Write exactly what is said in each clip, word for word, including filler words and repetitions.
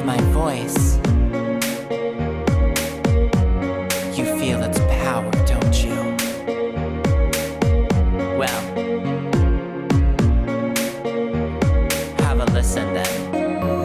my voice, you feel its power, don't you? Well, have a listen then.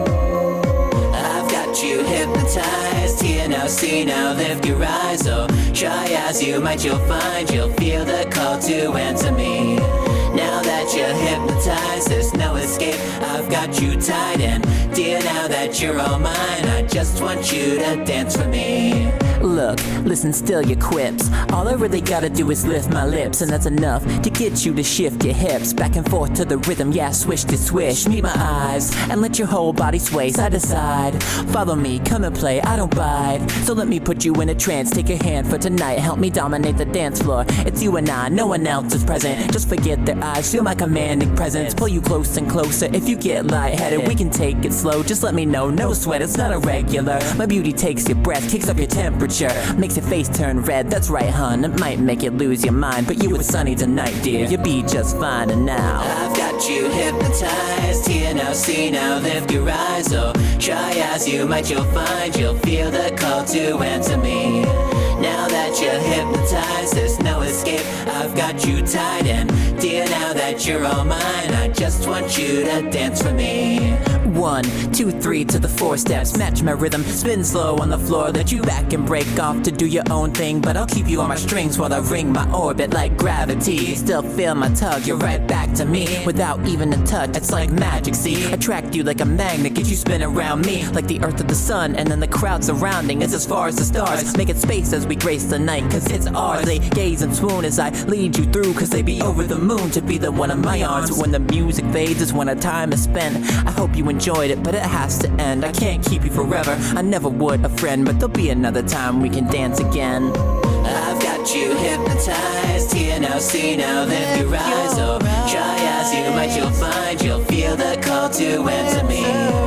I've got you hypnotized, hear now, see now, lift your eyes. Oh, try as you might, you'll find you'll feel the call to enter me. Now that you're hypnotized, there's no escape. I've got you tied in. Dear, now that you're all mine, I just want you to dance for me. Look, listen, still your quips. All I really gotta do is lift my lips, and that's enough to get you to shift your hips back and forth to the rhythm, yeah, swish to swish. Meet my eyes and let your whole body sway side to side. Follow me, come and play, I don't bite. So let me put you in a trance, take a hand for tonight, help me dominate the dance floor. It's you and I, no one else is present. Just forget their eyes, feel my commanding presence. Pull you close and closer, if you get lightheaded, we can take it slow, just let me know, no sweat, it's not irregular. My beauty takes your breath, kicks up your temperature, makes your face turn red, that's right hun, it might make you lose your mind, but you with Sunny tonight dear, you'll be just fine. And now I've got you hypnotized, hear now, see now, lift your eyes. Oh, try as you might, you'll find you'll feel the call to enter me. Now that you're hypnotized, there's no escape. I've got you tied in. Dear, now that you're all mine, I just want you to dance for me. One, two, three to the four steps. Match my rhythm, spin slow on the floor. Let you back and break off to do your own thing, but I'll keep you on my strings while I ring my orbit like gravity. Still feel my tug, you're right back to me without even a touch. It's like magic, see? Attract you like a magnet, get you spin around me like the earth or the sun, and then the crowd surrounding is as far as the stars. Make it space as we grace the night, cause it's ours. They gaze and swoon as I lead you through, cause they be over the moon to be the one in my arms. But when the music fades is when our time is spent. I hope you enjoyed it, but it has to end. I can't keep you forever, I never would a friend, but there'll be another time we can dance again. I've got you hypnotized, hear now, see now, lift your eyes. Oh, try as you might, you'll find you'll feel the call to enter me.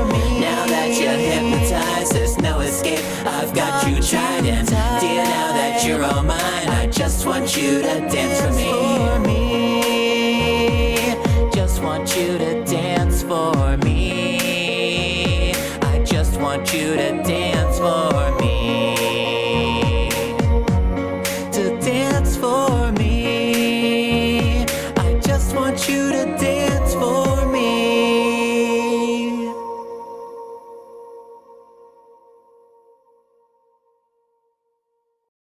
Now that you're hypnotized, there's no escape. I've got you tied in. Dear, now that you're all mine, I just want you to dance for me.